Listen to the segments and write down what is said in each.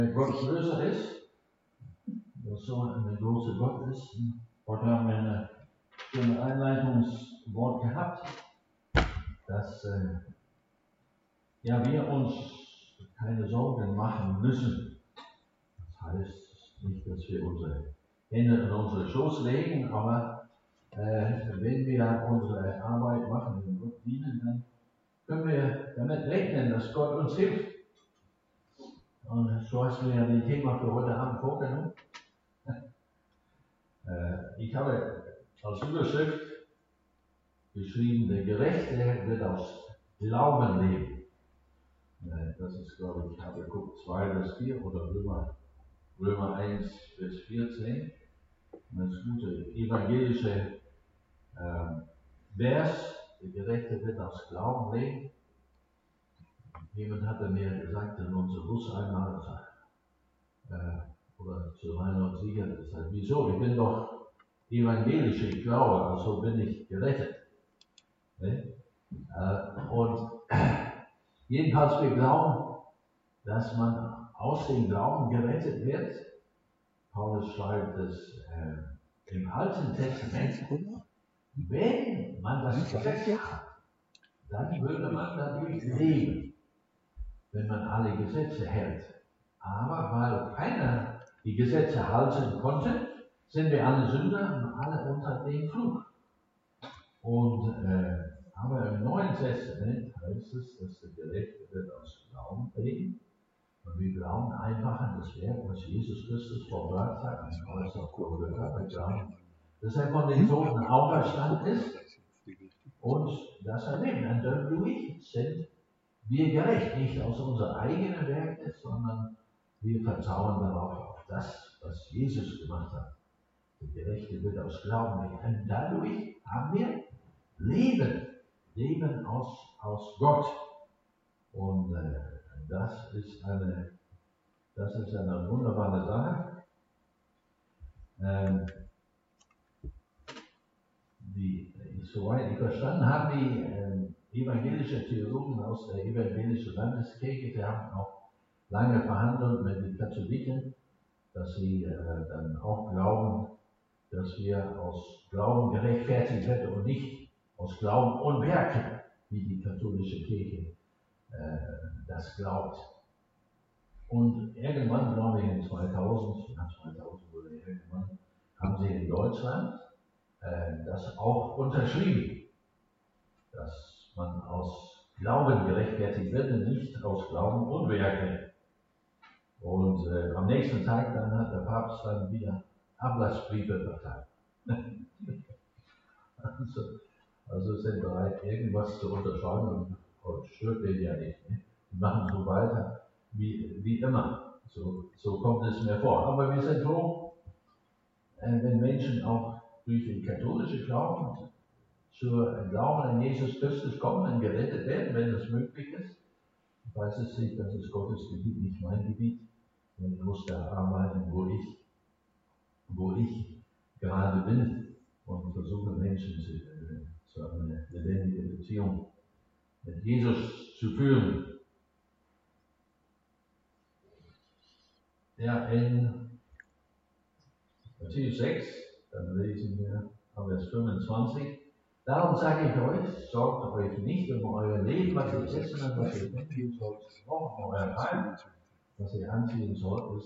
Gott größer ist, dass so ein großer Gott ist. Heute haben wir ein Einleitungswort gehabt, dass wir uns keine Sorgen machen müssen. Das heißt nicht, dass wir unsere Hände in unsere Schoß legen, aber wenn wir unsere Arbeit machen und Gott dienen, dann können wir damit rechnen, dass Gott uns hilft. Und so hast du ja das Thema für heute Abend vorgenommen. Ich habe als Überschrift geschrieben, der Gerechte wird aus Glauben leben. Das ist, glaube ich, Habakuk 2, Vers 4 oder Römer 1, Vers 14. Das gute evangelische Vers, der Gerechte wird aus Glauben leben. Jemand hatte mir gesagt, in unserem Bus einmal, oder zu Reinhold Sieger, das heißt, wieso? Ich bin doch evangelisch, ich glaube, also bin ich gerettet. Ne? Und jedenfalls wir glauben, dass man aus dem Glauben gerettet wird. Paulus schreibt es im Alten Testament, wenn man das Gesetz hat, dann würde man dadurch leben, wenn man alle Gesetze hält. Aber weil keiner die Gesetze halten konnte, sind wir alle Sünder und alle unter dem Fluch. Und aber im Neuen Testament heißt es, dass der Gerechte wird aus Glauben leben. Und wir glauben einfach an das Werk, was Jesus Christus vollbracht hat, am Kreuz auf Golgatha. Wir glauben, dass er von den Toten auferstanden ist und dass er lebt. Und dadurch sind wir gerecht, nicht aus unseren eigenen Werken, sondern wir vertrauen darauf, auf das, was Jesus gemacht hat. Der Gerechte wird aus Glauben leben. Und dadurch haben wir Leben aus Gott. Und das ist eine wunderbare Sache. Soweit ich verstanden habe, die evangelischen Theologen aus der evangelischen Landeskirche, die haben auch lange verhandelt mit den Katholiken, dass sie dann auch glauben, dass wir aus Glauben gerechtfertigt werden und nicht aus Glauben und Werken, wie die katholische Kirche das glaubt. Und irgendwann, glaube ich, in 2000 oder irgendwann, haben sie in Deutschland das auch unterschrieben, dass man aus Glauben gerechtfertigt wird und nicht aus Glauben und Werken. Und am nächsten Tag dann hat der Papst dann wieder Ablassbriefe verteilt. also sind bereit, irgendwas zu unterschreiben und stört den ja nicht. Ne? Die machen so weiter wie immer. So kommt es mir vor. Aber wir sind froh, wenn Menschen auch durch den katholischen Glauben zur Glauben an Jesus Christus kommen und gerettet werden, wenn das möglich ist. Ich weiß es nicht, das ist Gottes Gebiet, nicht mein Gebiet. Und ich muss da arbeiten, wo ich gerade bin und versuche Menschen zu einer lebendigen Beziehung mit Jesus zu führen. Ja, in Matthäus 6, dann lesen wir Vers 25. Darum sage ich euch, sorgt euch nicht um euer Leben, was ihr essen und was ihr trinken sollt, noch um euer Leib, was ihr anziehen sollt,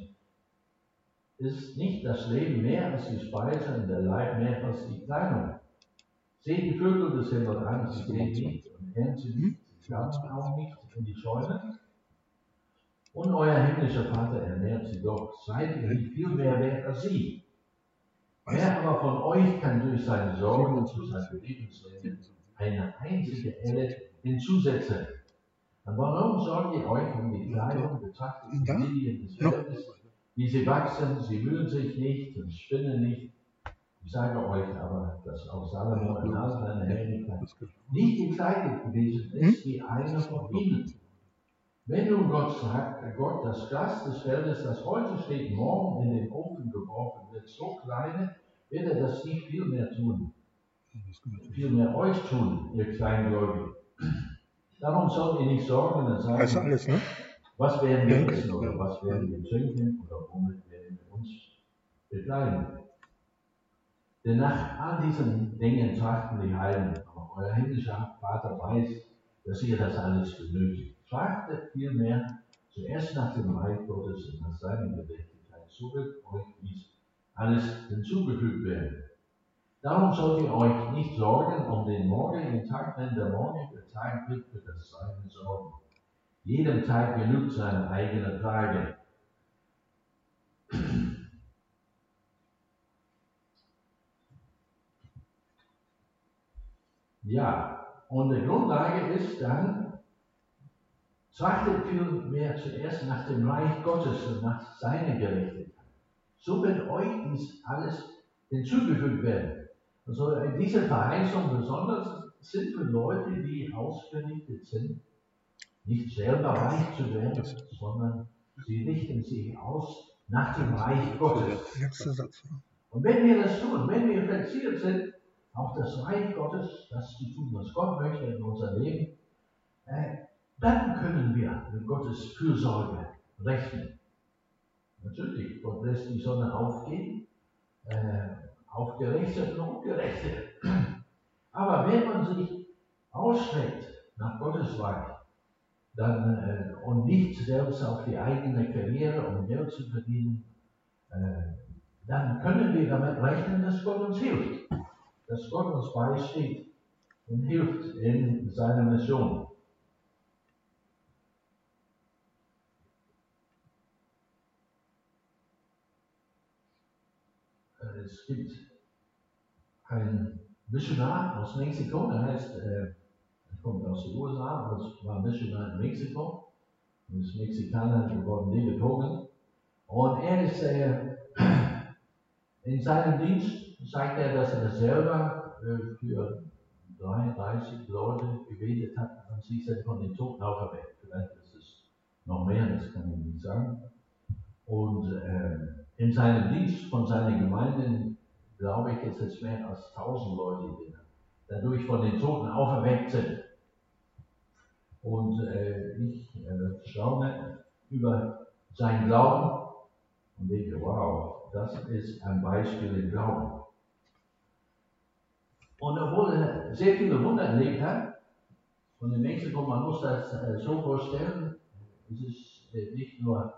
ist nicht das Leben mehr als die Speise und der Leib mehr als die Kleidung. Seht die Vögel des Himmels an, sie sehen nicht und ernten nicht, sie sammeln auch nicht in die Scheunen. Und euer himmlischer Vater ernährt sie doch, seid ihr nicht viel mehr wert als sie. Wer aber von euch kann durch seine Sorgen zu seinem Lebensleben eine einzige Elle hinzusetzen? Und warum sorgt ihr euch um die Kleidung, betrachtet die Lilien des Feldes, wie sie wachsen, sie mühen sich nicht und spinnen nicht? Ich sage euch aber, dass auch Salomo in all seiner Herrlichkeit nicht gekleidet gewesen ist wie einer von ihnen. Wenn nun Gott sagt, Gott das Gras des Feldes, das heute steht, morgen in den Ofen geworfen wird, so kleine, wird er das nicht viel mehr tun. Viel mehr euch tun, ihr Kleingläubigen. Darum sollt ihr nicht sorgen und sagen, Das ist alles, ne? Was werden wir essen oder was werden wir trinken oder womit werden wir uns bekleiden? Denn nach all diesen Dingen trachten die Heiden, aber euer himmlischer Vater weiß, dass ihr das alles benötigt. Trachtet vielmehr zuerst nach dem Reich Gottes und nach seiner Gerechtigkeit, so wird euch dies alles hinzugefügt werden. Darum sollt ihr euch nicht sorgen um den morgigen Tag, denn der morgige Tag wird für das Seine sorgen. Jedem Tag genügt seine eigene Plage. Ja, und die Grundlage ist dann, trachtet vielmehr zuerst nach dem Reich Gottes und nach seiner Gerechtigkeit. So wird euch dies alles hinzugefügt werden. Also diese Verheißung besonders sind für Leute, die ausgerichtet sind, nicht selber reich zu werden, sondern sie richten sich aus nach dem Reich Gottes. Und wenn wir das tun, wenn wir fixiert sind, auf das Reich Gottes, das zu tun, was Gott möchte in unser Leben, dann können wir mit Gottes Fürsorge rechnen. Natürlich, Gott lässt die Sonne aufgehen, auf Gerechte und Ungerechte. Aber wenn man sich ausstreckt nach Gottes Reich, dann, und nicht selbst auf die eigene Karriere, um Geld zu verdienen, dann können wir damit rechnen, dass Gott uns hilft, dass Gott uns beisteht und hilft in seiner Mission. Es gibt einen Missionar aus Mexiko, der heißt, er kommt aus den USA, aber es war Missionar in Mexiko und ist Mexikaner geworden, David Hogan. Und er ist in seinem Dienst, sagt er, dass er selber für 33 Leute gebetet hat und sie sind von den Toten auferweckt. Vielleicht ist es noch mehr, das kann ich nicht sagen. Und in seinem Dienst von seiner Gemeinde, glaube ich, ist es mehr als 1000 Leute, die dadurch von den Toten auferweckt sind. Und ich staune über seinen Glauben und denke, wow, das ist ein Beispiel im Glauben. Und obwohl er sehr viele Wunder erlebt hat, und in Mexiko, man muss das so vorstellen, es ist nicht nur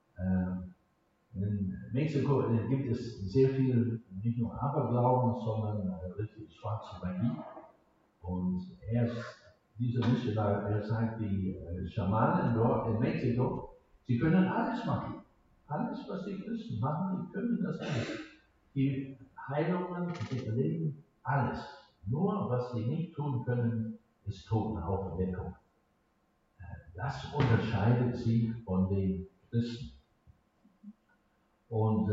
in Mexiko gibt es sehr viel, nicht nur Aberglauben, sondern richtig schwarze Magie. Und dieser Missionar, er sagt, die Schamanen dort in Mexiko, sie können alles machen. Alles, was die Christen machen, die können das alles. Die Heilungen, sie erleben alles. Nur, was sie nicht tun können, ist Totenauferweckung. Das unterscheidet sie von den Christen. Und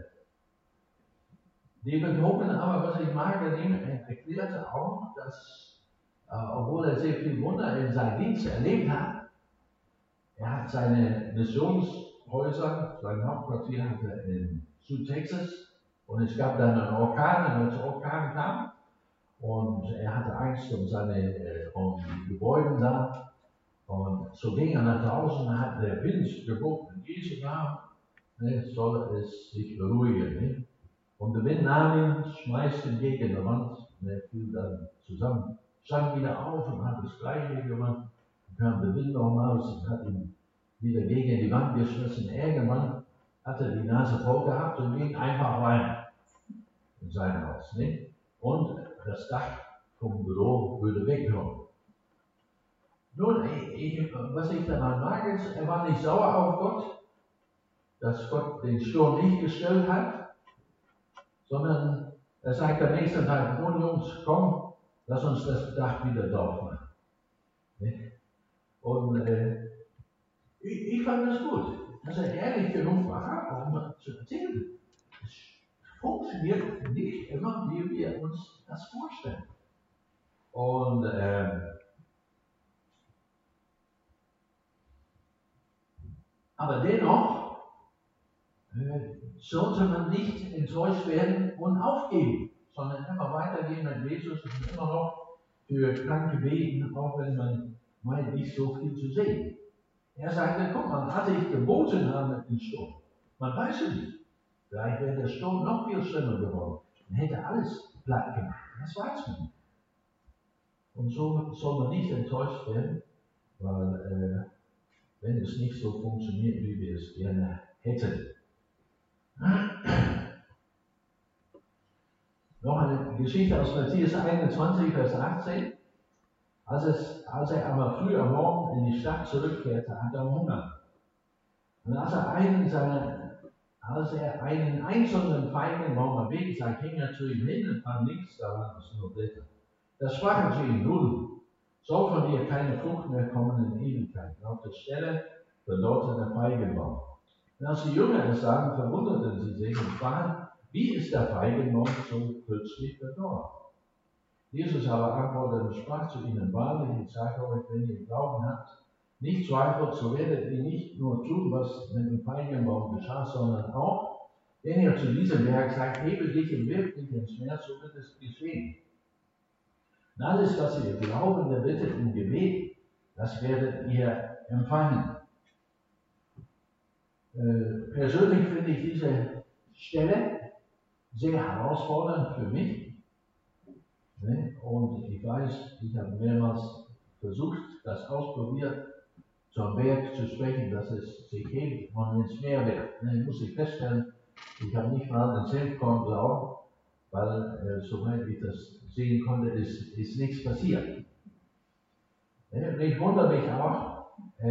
David Hogan aber, was ich mag, er erklärte auch, dass, obwohl er sehr viel Wunder in seinem Dienst erlebt hat, er hat seine Missionshäuser, sein Hauptquartier hatte in Südtexas und es gab dann einen Orkan, und als der Orkan kam und er hatte Angst um die Gebäude da und so ging er nach draußen, hat der Wind gebogen in Jesu Namen, soll es sich beruhigen. Nicht? Und der Wind nahm ihn, schmeißt ihn gegen die Wand und er fiel dann zusammen, stand wieder auf und hat das Gleiche gemacht. Dann kam der Wind nochmals und hat ihn wieder gegen die Wand geschmissen. Irgendwann hat er die Nase voll gehabt und ging einfach rein in sein Haus. Nicht? Und das Dach vom Büro würde wegkommen. Nun, was ich daran mag, ist, er war nicht sauer auf Gott, dass Gott den Sturm nicht gestellt hat, sondern er sagt am nächsten Tag, nun Jungs, komm, lass uns das Dach wieder drauf machen. Nicht? Und ich fand das gut, dass er ehrlich genug war, um zu erzählen. Es funktioniert nicht immer, wie wir uns das vorstellen. Und aber dennoch sollte man nicht enttäuscht werden und aufgeben, sondern immer weitergehen mit Jesus und immer noch für Kranke beten, auch wenn man meint, nicht so viel zu sehen. Er sagte, guck mal, hatte ich geboten habe den Sturm. Man weiß es nicht. Vielleicht wäre der Sturm noch viel schlimmer geworden. Man hätte alles platt gemacht. Das weiß man nicht. Und so soll man nicht enttäuscht werden, weil wenn es nicht so funktioniert, wie wir es gerne hätten. Noch eine Geschichte aus Matthäus 21, Vers 18. Als er aber früh am Morgen in die Stadt zurückkehrte, hatte er Hunger. Und als er einen einzelnen Feigenbaum am Weg sah, ging er zu ihm hin und fand nichts daran als nur Blätter. Da sprach er zu ihm, nun, soll von dir keine Frucht mehr kommen in Ewigkeit. Und auf der Stelle verdorrte der Feigenbaum. Und als die Jünger es sahen, verwunderten sie sich und sprachen, wie ist der Feigenbaum so plötzlich verdorrt? Jesus aber antwortete und sprach zu ihnen, wahrlich, ich sage euch, wenn ihr Glauben habt, nicht zweifelt, so werdet ihr nicht nur tun, was mit dem Feigenbaum geschah, sondern auch, wenn ihr zu diesem Berg sagt, hebe dich und wirf dich ins Meer, so wird es geschehen. Und alles, was ihr glauben, erbittet im Gebet, das werdet ihr empfangen. Persönlich finde ich diese Stelle sehr herausfordernd für mich. Und ich weiß, ich habe mehrmals versucht, das ausprobiert, zum Berg zu sprechen, dass es sich hebt und ins Meer wirft. Dann muss ich feststellen, ich habe nicht mal an Senfkorn glauben, weil soweit ich das sehen konnte, ist nichts passiert. Und ich wundere mich auch,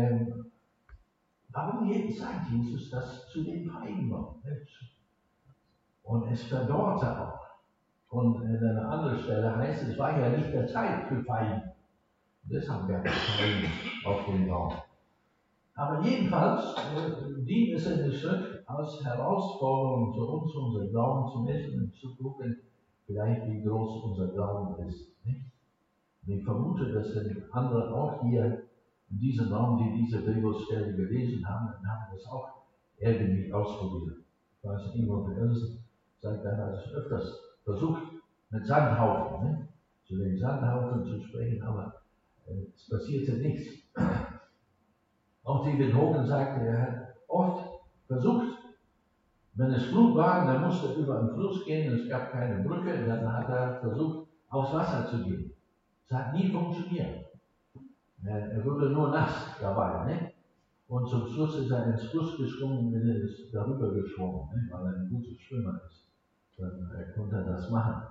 warum sagt Jesus das zu den Feigenbaum? Und es verdorrte auch. Und an einer anderen Stelle heißt es war ja nicht der Zeit für Feigen. Deshalb gab es Feigen auf dem Baum. Aber jedenfalls dient es in der Schrift als Herausforderung für uns, unser Glauben zu messen und zu gucken, vielleicht wie groß unser Glauben ist. Nicht? Und ich vermute, dass andere auch hier in diesem Raum, die diese Bibelstelle gelesen haben, haben das auch irgendwie ausprobiert. Ich weiß, Ingo Elsen sagt, er hat es öfters versucht, mit Sandhaufen, ne? Zu den Sandhaufen zu sprechen, aber es passierte nichts. Auch David Hogan sagte, er hat oft versucht, wenn es Flut war, dann musste er über den Fluss gehen, es gab keine Brücke, dann hat er versucht, aufs Wasser zu gehen. Es hat nie funktioniert. Er wurde nur nass dabei, ne? Und zum Schluss ist er ins Fluss gesprungen und ist darüber geschwommen, ne? Weil er ein guter Schwimmer ist. Dann konnte er das machen.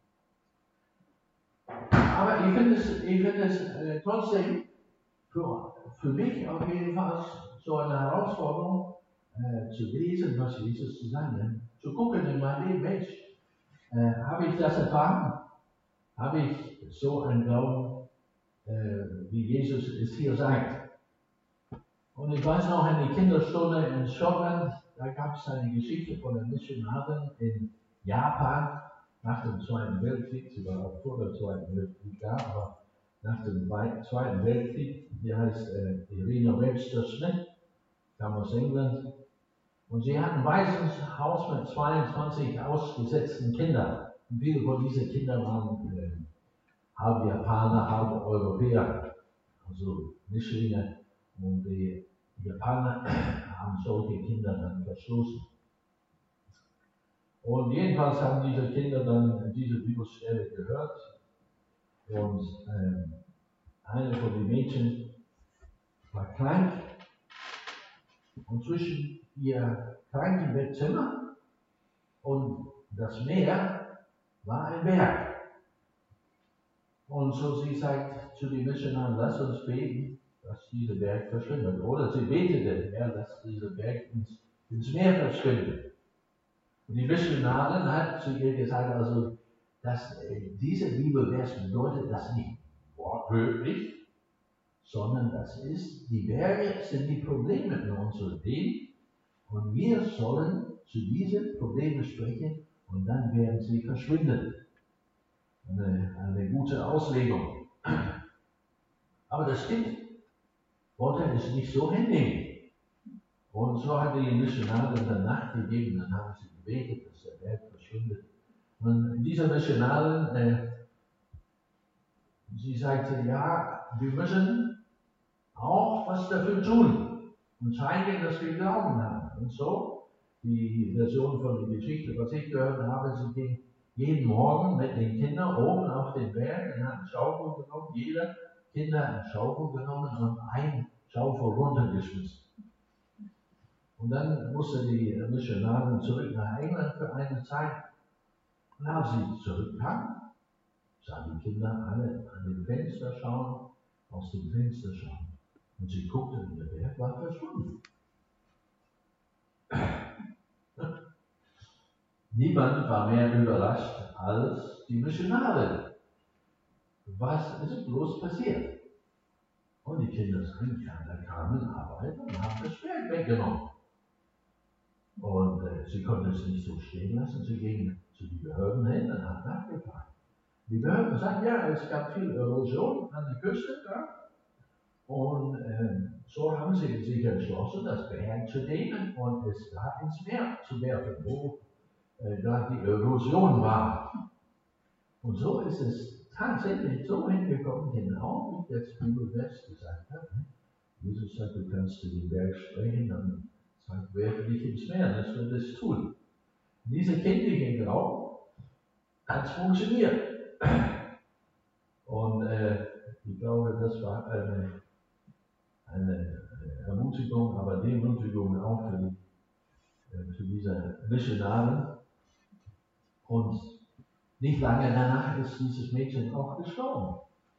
Aber ich finde es trotzdem für mich auf jeden Fall so eine Herausforderung, zu lesen, was Jesus zu sagen hat. Zu gucken in mein Leben, Mensch, habe ich das erfahren? Habe ich so einen Glauben, wie Jesus es hier sagt? Und ich weiß noch, in der Kinderstunde in Schottland, da gab es eine Geschichte von einer Missionarin in Japan nach dem Zweiten Weltkrieg. Sie war auch vor dem Zweiten Weltkrieg da, aber nach dem Zweiten Weltkrieg. Die heißt Irina Webster Smith, kam aus England. Und sie hat ein weißes Haus mit 22 ausgesetzten Kindern. Und viele von diesen Kindern waren halb Japaner, halb Europäer, also Mischlinge. Und die Japaner haben solche Kinder dann verstoßen. Und jedenfalls haben diese Kinder dann diese Bibelstelle gehört. Und eine von den Mädchen war krank. Und zwischen ihr kranken Bettzimmer und das Meer war ein Berg. Und so sie sagt zu den Missionaren, lass uns beten, dass dieser Berg verschwindet. Oder sie betete, Herr, lass dieser Berg ins Meer verschwinden. Und die Missionarin hat zu ihr gesagt, also, dass diese Bibelvers bedeutet das nicht wortwörtlich, sondern das ist, die Berge sind die Probleme in unserem Leben und wir sollen zu diesen Problemen sprechen und dann werden sie verschwinden. Eine gute Auslegung. Aber das Kind wollte es nicht so hinnehmen. Und so hat die Missionarin dann Nacht gegeben, dann haben sie gebetet, dass der Berg verschwindet. Und diese Missionarin, sie sagte, ja, wir müssen auch was dafür tun und zeigen, dass wir Glauben haben. Und so, die Version von der Geschichte, was ich gehört habe, sie ging jeden Morgen mit den Kindern oben auf den Berg und hat einen Schaufel genommen, jeder Kinder hat einen Schaufel genommen und einen Schaufel runtergeschmissen. Und dann musste die Missionarin zurück nach England für eine Zeit. Und als sie zurückkam, sahen die Kinder alle an dem Fenster schauen, aus dem Fenster schauen. Und sie guckten und der Berg war verschwunden. Niemand war mehr überrascht als die Missionarin. Was ist bloß passiert? Und die Kinder sagen, ja, da kamen Arbeiter und haben das Berg weggenommen. Und sie konnten es nicht so stehen lassen. Sie gingen zu den Behörden hin und haben nachgefragt. Die Behörden sagten, ja, es gab viel Erosion an der Küste. Ja? Und so haben sie sich entschlossen, das Berg zu nehmen und es da ins Meer zu werfen, wo da die Erosion war. Und so ist es tatsächlich so hingekommen, genau wie das Bibelvers gesagt hat. Jesus sagt, du kannst zu dem Berg sprechen und sagt, werfe dich ins Meer, das wird es tun. Diese kindliche Glauben hat es funktioniert. Und ich glaube, das war eine Ermutigung, aber Demutigung auch für diese Missionarin. Und nicht lange danach ist dieses Mädchen auch gestorben.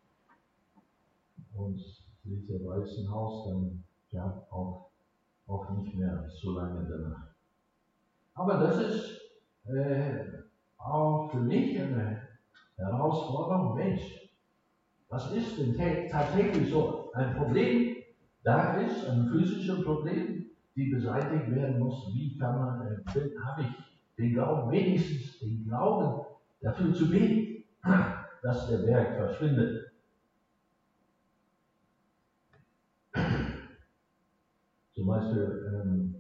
Und dieses Waisenhaus dann ja auch nicht mehr so lange danach. Aber das ist auch für mich eine Herausforderung. Mensch, was ist denn tatsächlich so ein Problem da ist, ein physisches Problem, die beseitigt werden muss? Wie kann man, habe ich den Glauben, wenigstens den Glauben dafür zu beten, dass der Berg verschwindet? Zum Beispiel,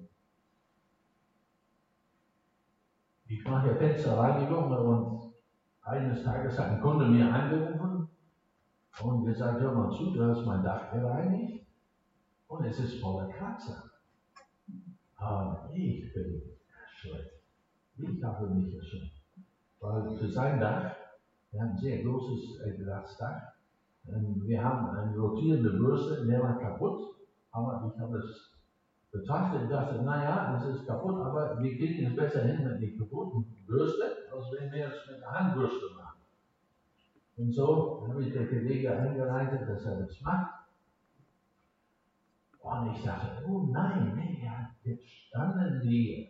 ich mache ja Fensterreinigung und eines Tages hat ein Kunde mir angerufen und gesagt, hör mal zu, du hast mein Dach gereinigt und es ist voller Kratzer. Aber ich bin erschreckt. Ich habe mich erschreckt. Weil für sein Dach, wir haben ein sehr großes Glasdach, wir haben eine rotierende Bürste, der war kaputt, aber ich habe es betrachtet und dachte, naja, es ist kaputt, aber wir kriegen es besser hin mit der kaputten Bürste, als wenn wir es mit der Handbürste machen. Und so habe ich der Kollege eingeleitet, dass er das macht. Und ich dachte, oh nein, nee, ja, jetzt standen die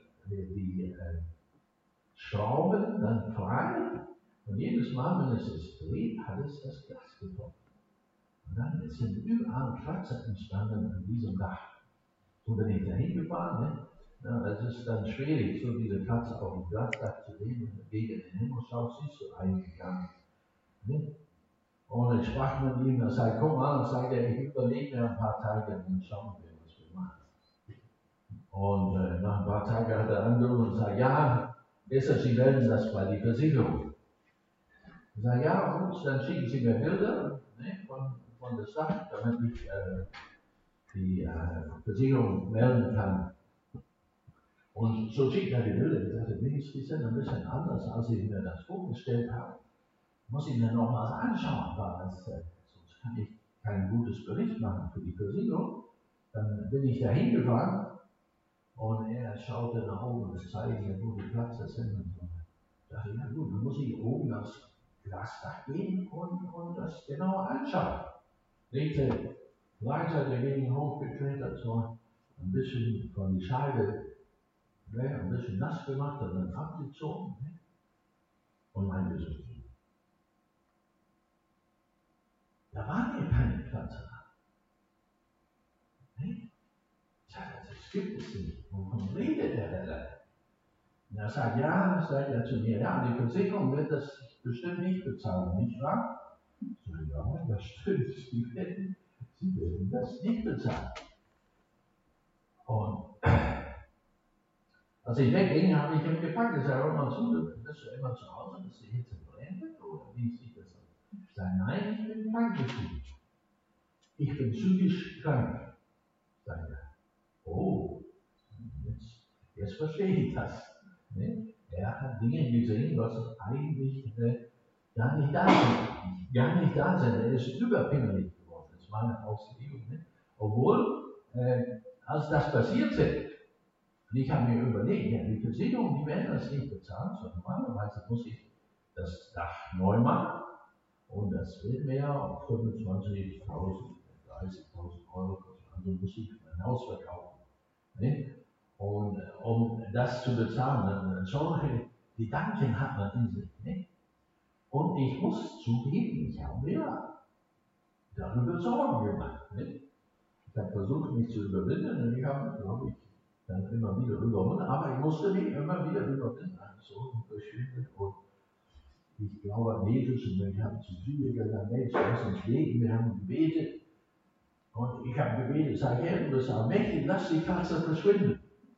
Schrauben dann frei. Und jedes Mal, wenn es sich dreht, hat es das Glas getroffen. Und dann sind überall Kratzer entstanden an diesem Dach. So bin ich da hingefahren. Ne? Ja, es ist dann schwierig, so diese Kratzer auf dem Glasdach zu sehen und gegen den Himmel schaut, siehst du eigentlich gar nicht. Ne? Und ich sprach mit ihm, er sagt, guck mal, und sagt er, ich überlege mir ein paar Tage und dann schauen wir, was wir machen. Und nach ein paar Tagen hat er angerufen und sagt, ja, besser, Sie melden das bei der Versicherung. Ich sage, ja, gut, dann schicken Sie mir Bilder ne, von der Sache, damit ich die Versicherung melden kann. Und so schickt er die Bilder. Ich dachte, die sind ein bisschen anders, als ich mir das vorgestellt habe. Muss ich mir nochmals anschauen, weil sonst kann ich kein gutes Bericht machen für die Versicherung. Dann bin ich da hingefahren und er schaute nach oben und zeigte mir, wo die Platz sind und so. Ich dachte, ja gut, dann muss ich oben das Glasdach gehen und das genauer anschauen. Legte Leiter dagegen hochgeklettert, so ein bisschen von die Scheibe, ne, ein bisschen nass gemacht und dann abgezogen ne, und meinte so, da waren ja keine Kratzer. Ne? Ich sagte, das gibt es nicht. Wovon redet der da? Und er sagt, ja, sagt er zu mir, ja, die Versicherung wird das bestimmt nicht bezahlen, nicht wahr? Ich sage, ja, das stimmt, sie werden das nicht bezahlen. Und als ich wegging, habe ich ihn gefragt, ich sage, hör mal zu, bist du immer zu Hause, dass die Hitze brennt, oder wie sieht das aus? Ich sage, nein, ich bin krankgeschrieben. ich bin psychisch krank. Sagt er, oh, jetzt verstehe ich das. Ne? Er hat Dinge gesehen, was eigentlich gar nicht da sind. Gar nicht da sind. Er ist überpingelig geworden. Das war eine Auslegung. Ne? Obwohl, als das passierte, und ich habe mir überlegt, ja, die Versicherung, die werden das nicht bezahlen, sondern normalerweise muss ich das Dach neu machen. Und das wird mir auf 25.000, 30.000 Euro kosten. Also muss ich mein Haus verkaufen. Ne? Und um das zu bezahlen, solche Gedanken hat man in sich. Ne? Und ich muss zugeben, ich habe mir darüber Sorgen gemacht. Ne? Ich habe versucht, mich zu überwinden und ich habe, glaube ich, dann immer wieder überwunden. Aber ich musste mich immer wieder überwinden. So verschiedene. Und ich glaube an Jesus und wir haben zu viel gesagt, Mensch, lass uns beten. Wir haben gebetet. Und ich habe gebetet, sag Herr, du bist allmächtig, lass die Katze verschwinden.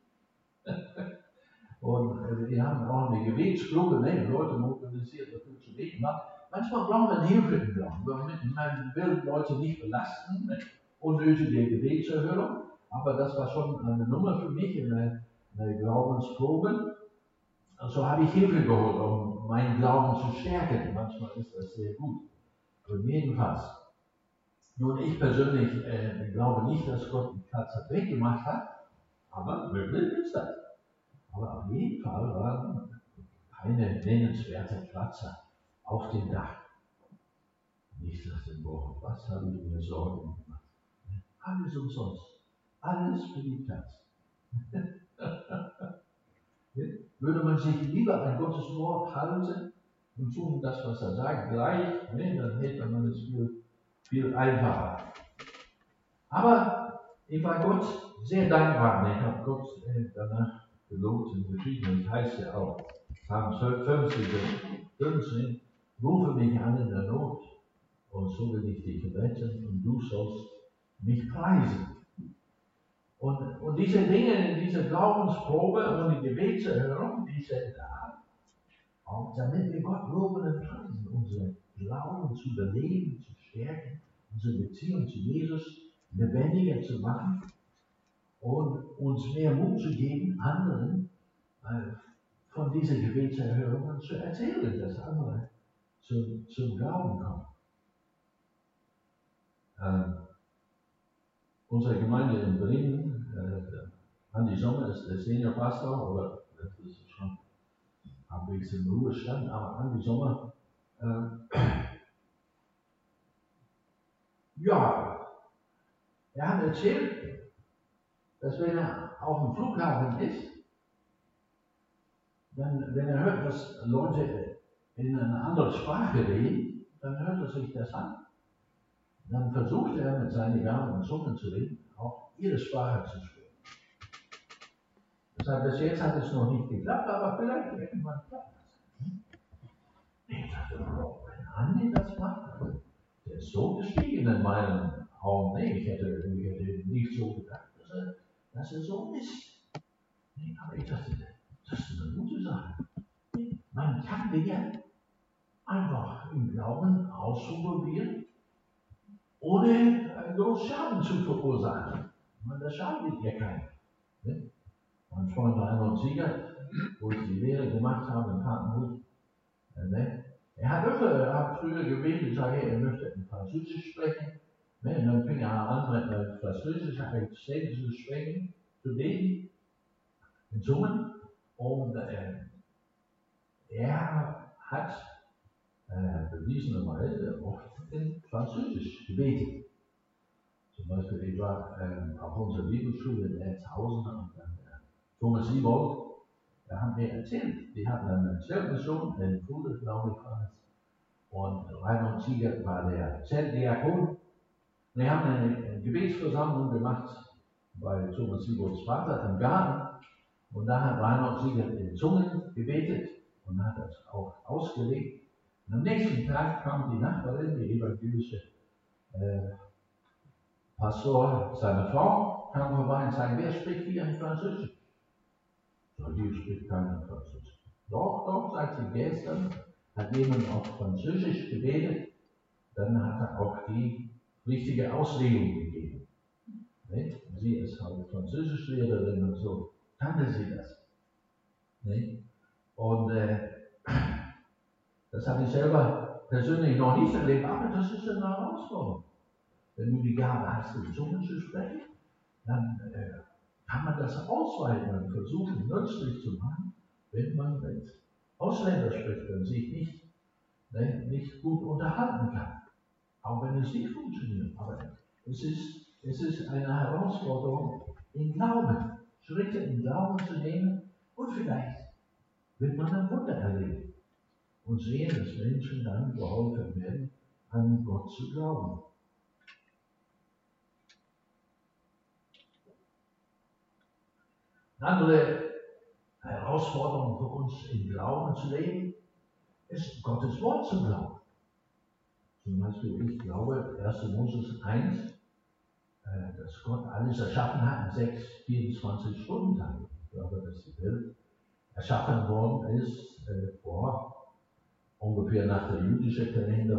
Und wir haben auch eine Gebetsgruppe, ne, Leute mobilisiert, dafür zu beten. Manchmal braucht man Hilfe im Glauben. Man will Leute nicht belasten mit unnötiger Gebetserhörung, aber das war schon eine Nummer für mich in einer Glaubensprobe. Also habe ich Hilfe geholt, um meinen Glauben zu stärken. Manchmal ist das sehr gut. Aber jedenfalls. Nun, ich persönlich glaube nicht, dass Gott die Katze weggemacht hat, aber möglich ist das. Aber auf jeden Fall waren keine nennenswerte Kratzer auf dem Dach. Und ich dachte, boah, was habe ich mir Sorgen gemacht? Alles umsonst. Alles für die Katze. Würde man sich lieber an Gottes Wort halten und tun das, was er sagt, gleich, ne, dann hätte man es viel einfacher. Aber ich war Gott sehr dankbar. Ich habe Gott danach gelobt in verschiedenen, das heißt ja auch, Psalm 15, rufe mich an in der Not und so will ich dich retten und du sollst mich preisen. Und diese Dinge, diese Glaubensprobe und die Gebetserhörung, die sind da, auch damit wir Gott loben und preisen, unsere Glauben zu beleben, zu stärken, unsere Beziehung zu Jesus lebendiger zu machen und uns mehr Mut zu geben, anderen von dieser Gebetserhörung zu erzählen, dass andere zum Glauben kommen. Unsere Gemeinde in Bremen, Andi Sommer ist der Seniorpastor, oder das ist schon halbwegs im Ruhestand, aber Andi Sommer, ja, er hat erzählt, dass wenn er auf dem Flughafen ist, dann, wenn er hört, dass Leute in einer anderen Sprache reden, dann hört er sich das an. Dann versucht er mit seinen Gaben und Zungen zu reden, auch ihre Sprache zu sprechen. Das heißt, bis jetzt hat es noch nicht geklappt, aber vielleicht irgendwann klappt das. Ich dachte, wenn Andi das macht, der ist so gestiegen in meinen Augen. Nee, ich hätte nicht so gedacht, dass er so ist. Nee, aber ich dachte, das ist eine gute Sache. Man kann Dinge einfach im Glauben ausprobieren, ohne groß Schaden zu verursachen. Das schadet ja keinem. Ne? Mein Freund Reinhold Sieger, wo ich die Lehre gemacht habe in Papenhut, ne? Er hat früher gebetet, sagte er möchte in Französisch sprechen. Ne? Und dann fing er an, mit Französisch Akzent zu sprechen, zu reden, in Zungen. Und er hat bewiesenerweise oft in Französisch gebetet. Zum Beispiel, ich war auf unserer Bibelschule in Erzhausen und dann Thomas Siebold, der hat mir erzählt, die hatten eine Zeltmission in Fude, glaube ich, war es. Und Reinhold Sieger war der Zeltdiakon. Wir haben eine Gebetsversammlung gemacht bei Thomas Siebolds Vater im Garten. Und da hat Reinhold Sieger in Zungen gebetet und hat das auch ausgelegt. Und am nächsten Tag kam die Nachbarin, die evangelische Pastor, seine Frau, kam vorbei und sagte, wer spricht hier in Französisch? So, die spricht keiner Französisch. Doch, sagt sie, gestern hat jemand auf Französisch gebetet, dann hat er auch die richtige Auslegung gegeben. Ne? Sie ist halt Französischlehrerin und so, kannte sie das. Ne? Und das habe ich selber persönlich noch nicht erlebt, aber das ist eine Herausforderung. Wenn du die Gabe hast, in Zungen zu sprechen, dann kann man das ausweiten und versuchen, nützlich zu machen, wenn man mit Ausländern spricht und sich nicht gut unterhalten kann. Auch wenn es nicht funktioniert. Aber es ist eine Herausforderung, im Glauben, Schritte im Glauben zu nehmen und vielleicht wird man ein Wunder erleben und sehen, dass Menschen dann geholfen werden, an Gott zu glauben. Eine andere Herausforderung für uns im Glauben zu leben, ist Gottes Wort zu glauben. Zum Beispiel, ich glaube, 1. Moses 1, dass Gott alles erschaffen hat in 6, 24 Stunden Tagen. Ich glaube, dass die Welt erschaffen worden ist vor ungefähr nach der jüdischen Kalender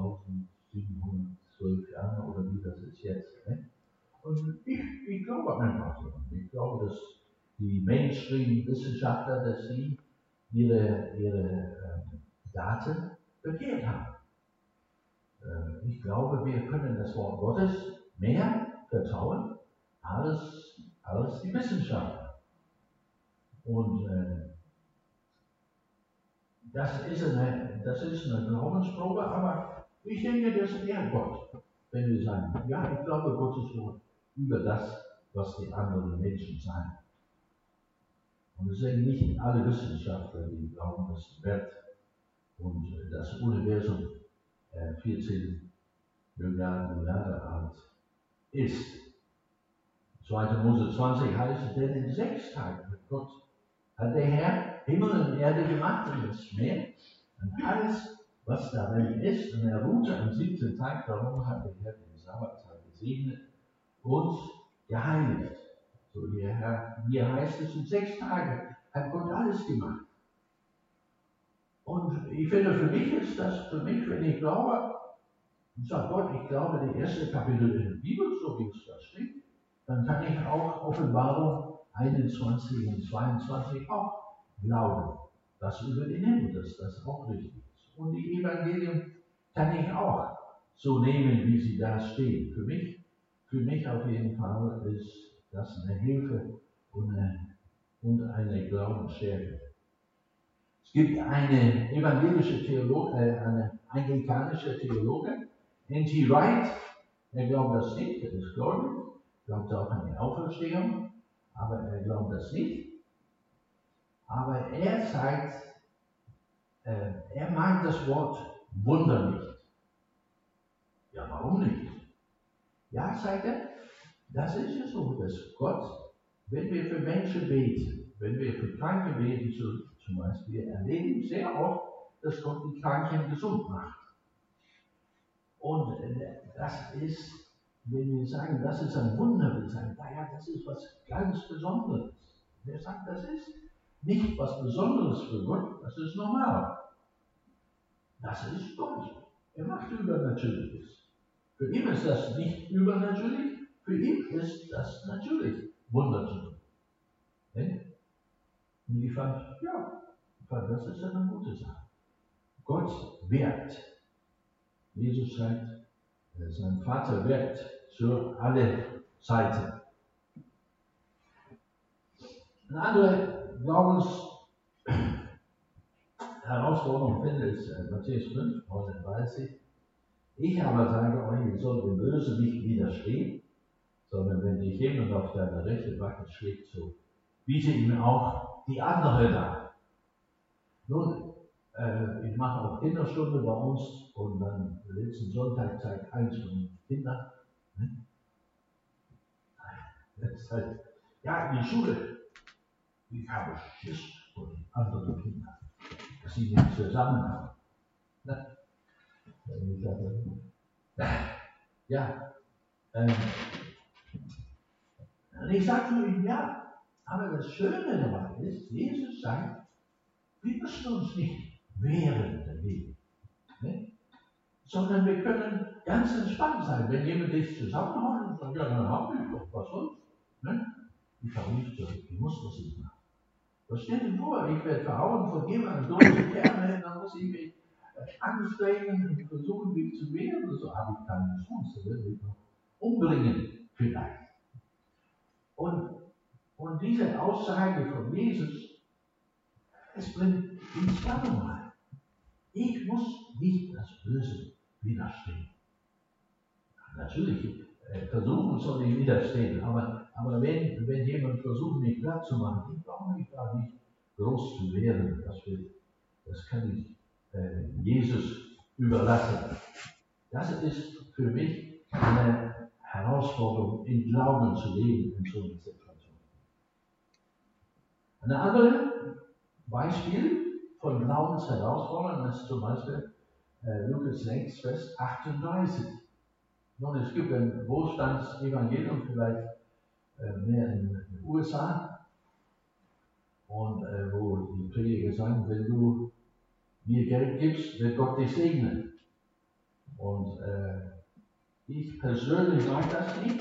5712 Jahren oder wie das ist jetzt. Ne? Und ich glaube einfach so. Ich glaube, dass die Mainstream-Wissenschaftler, dass sie ihre Daten verkehrt haben. Ich glaube, wir können das Wort Gottes mehr vertrauen als die Wissenschaftler. Und das ist eine Glaubensprobe, aber ich denke, das ehrt Gott, wenn wir sagen, ja, ich glaube Gottes Wort über das, was die anderen Menschen sagen. Und es sind nicht alle Wissenschaftler, die glauben, dass die Welt und das Universum 14 Milliarden Jahre alt ist. 2. Mose 20 heißt, denn in 6 Tagen mit Gott hat der Herr Himmel und Erde gemacht und das Meer und alles, was darin ist. Und er ruhte am 7. Tag, darum hat der Herr den Sabbattag gesegnet und geheiligt. So hier heißt es, in 6 Tagen hat Gott alles gemacht. Und ich finde, für mich ist das, wenn ich glaube, ich sage Gott, ich glaube, die erste Kapitel in der Bibel, so wie es da steht, dann kann ich auch Offenbarung 21 und 22 auch glauben, dass über den Himmel das auch richtig ist. Und die Evangelien kann ich auch so nehmen, wie sie da stehen. Für mich auf jeden Fall ist das eine Hilfe und eine Glaubensstärke. Es gibt eine evangelische eine anglikanische Theologin, N.T. Wright, er glaubt das nicht, er ist gläubig, glaubt auch an die Auferstehung, aber er glaubt das nicht. Aber er sagt, er mag das Wort Wunder nicht. Ja, warum nicht? Ja, sagt er, das ist ja so, dass Gott, wenn wir für Menschen beten, wenn wir für Kranke beten, zum Beispiel, erleben sehr oft, dass Gott die Kranken gesund macht. Und das ist, wenn wir sagen, das ist ein Wunder, wir sagen, naja, das ist was ganz Besonderes. Wer sagt, das ist nicht was Besonderes für Gott, das ist normal. Das ist Gott. Er macht Übernatürliches. Für ihn ist das nicht übernatürlich, für ihn ist das natürlich, Wunder zu tun. Und ich fand, das ist eine gute Sache. Gott wirkt. Jesus sagt, sein Vater wirkt zu alle Zeiten. Eine andere Glaubensherausforderung finde ich Matthäus 5, 39. Ich aber sage euch, ihr sollt dem Bösen nicht widerstehen, sondern wenn dich jemand auf deine rechte Backe schlägt, so biete ihm auch die andere dar. Nun, ich mache auch Kinderstunde bei uns und dann letzten Sonntag zeigt eins von den Kindern. Das heißt, ja, in die Schule. Ich habe Schiss vor den anderen Kindern, dass sie nicht zusammenkommen. Ja, und ich sage zu ihm, ja, aber das Schöne dabei ist, Jesus sagt, wir müssen uns nicht wehren dagegen, sondern wir können ganz entspannt sein. Wenn jemand dich zusammenhaut und sagt, ja, dann hab ich doch, was sonst? Ne? Ich habe nicht zurück, ich muss das nicht machen. Was steht dir vor? Ich werde verhauen von jemandem durch Kerle, dann muss ich mich anstrengen und versuchen, mich zu wehren. So habe ich keine Chance, da werde ich noch umbringen, vielleicht. Und diese Aussage von Jesus, es bringt Entspannung rein. Ich muss nicht das Böse widerstehen. Natürlich, versuchen soll ich widerstehen, aber wenn jemand versucht, mich platt zu machen, ich brauche mich da nicht groß zu wehren. Das kann ich Jesus überlassen. Das ist für mich eine Herausforderung, im Glauben zu leben in so einer Situation. Ein anderes Beispiel von Glaubensherausforderungen ist zum Beispiel Lukas 6, Vers 38. Nun, es gibt ein Wohlstandsevangelium, vielleicht mehr in den USA, und wo die Prediger sagen, wenn du mir Geld gibst, wird Gott dich segnen. Und ich persönlich sage das nicht,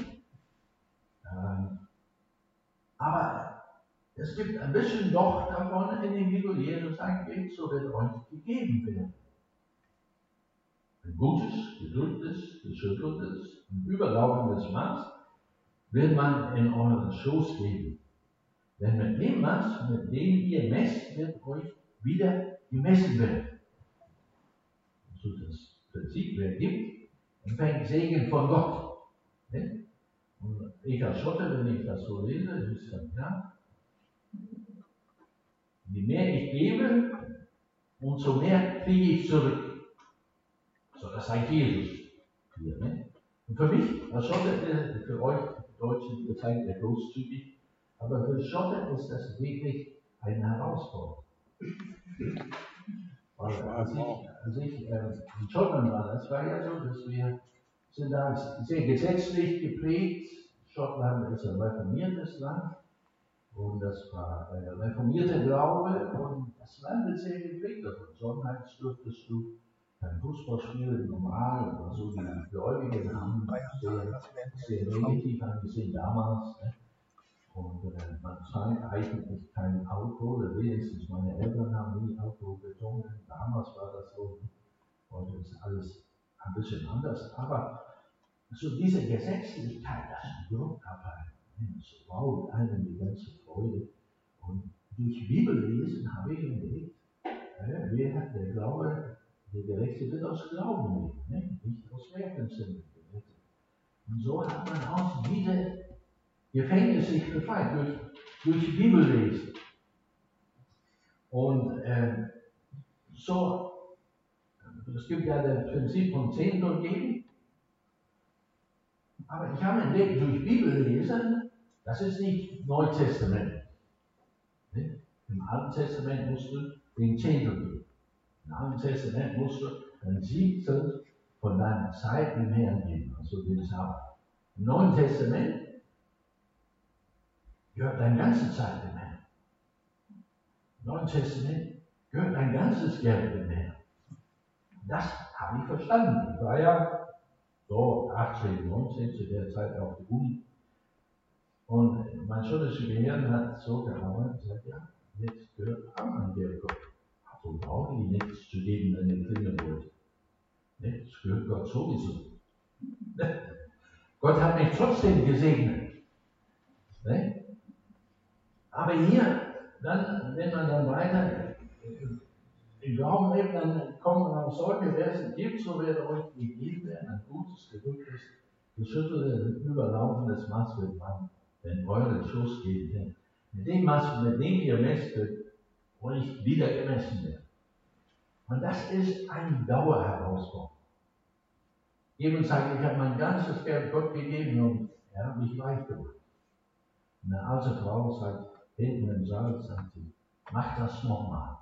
aber es gibt ein bisschen doch davon in dem Bibel, Jesus sagt, so wird euch gegeben werden. Ein gutes, gedrücktes, geschütteltes, ein überlaufendes Maß wird man in euren Schoß geben. Denn mit dem Maß, mit dem ihr messt, wird euch wieder gemessen werden. So das Prinzip, wer gibt, empfängt Segen von Gott. Und ich als Schotter, wenn ich das so lese, ist dann klar, je mehr ich gebe, umso mehr kriege ich zurück. So, das sagt Jesus hier. Ne? Und für mich als Schotter, für euch Deutschen, ihr seid ja großzügig, aber für Schotter ist das wirklich eine Herausforderung. Weil als ich in Schottland war, das war ja so, dass wir sind da sehr gesetzlich geprägt. Schottland ist ein reformiertes Land und das war reformierter Glaube und das Land ist sehr geprägt davon. Sonntags durftest du kein Fußball spielen, normal, oder so. Die Gläubigen haben sehr negativ angesehen damals. Ne? Und man zahlt eigentlich kein Alkohol, oder wenigstens meine Eltern haben nie Alkohol getrunken. Damals war das so. Heute ist alles ein bisschen anders. Aber so diese Gesetzlichkeit, das Druck dabei, das raubt einem die ganze Freude. Und durch Bibellesen habe ich entdeckt, wer hat der Glaube, der Gerechte wird aus Glauben leben, ne? Nicht aus Werken sind gerettet. Und so hat man aus diese Gefängnis sich befreit, durch Bibellesen. Und so, es gibt ja das Prinzip von Zehntel geben. Aber ich habe entdeckt, durch Bibellesen, das ist nicht Neutestament. Ne? Im Alten Testament musst du den Zehntel geben. Im Alten Testament musst du ein Siebtel von deiner Zeit dem Herrn geben, also den Sabbat. Im Neuen Testament gehört deine ganze Zeit dem Herrn. Im Neuen Testament gehört dein ganzes Geld dem Herrn. Das habe ich verstanden. Ich war ja so 18, 19 zu der Zeit auf der Uni. Und mein schottischer Gehirn hat so gearbeitet und gesagt, ja, jetzt gehört auch mein Geld Gott. Also brauche ich nichts zu geben, wenn ihr klingeln wollt. Ne? Das gehört Gott sowieso. Ne? Gott hat mich trotzdem gesegnet. Ne? Aber hier, dann, wenn man dann weiter im Glauben lebt, dann kommen auch solche Verse, gibt, so wird euch gegeben werden, ein gutes, gedrücktes, geschütteltes, überlaufendes Maß wird man in euren Schoß geben. Mit dem Maß, mit dem ihr messt, wird euch wieder gemessen werden. Und das ist eine Dauerherausforderung. Jemand sagt, ich habe mein ganzes Geld Gott gegeben und er hat mich reich gemacht. Eine alte Frau sagt, hinten im Saal, sagt sie, mach das nochmal.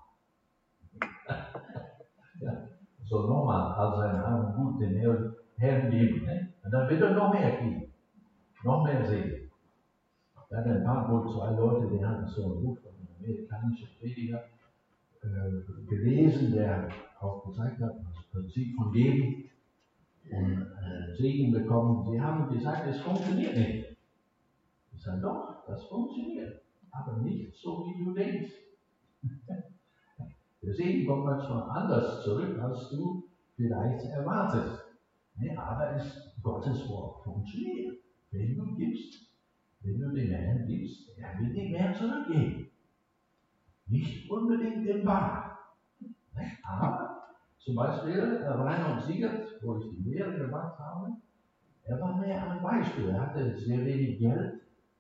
Ja, so nochmal all seinen Armen gut den Herrn geben. Ne? Und dann wird er noch mehr kriegen. Noch mehr sehen. Da hat ein paar wohl zwei Leute, die hatten so ein Buch von einem amerikanischen Prediger gelesen, der auch gesagt hat, das Prinzip von Geben. und Segen bekommen. Sie haben gesagt, es funktioniert nicht. Ich sage, doch, das funktioniert, aber nicht so, wie du denkst. Der Segen kommt manchmal anders zurück, als du vielleicht erwartest. Ne, aber Gottes Wort funktioniert. Wenn du gibst, wenn du den Herrn gibst, er will dir mehr zurückgeben. Nicht unbedingt im Bar. Ne? Aber zum Beispiel Reinhold Siegert, wo ich die Lehre gemacht habe, er war mehr ein Beispiel. Er hatte sehr wenig Geld,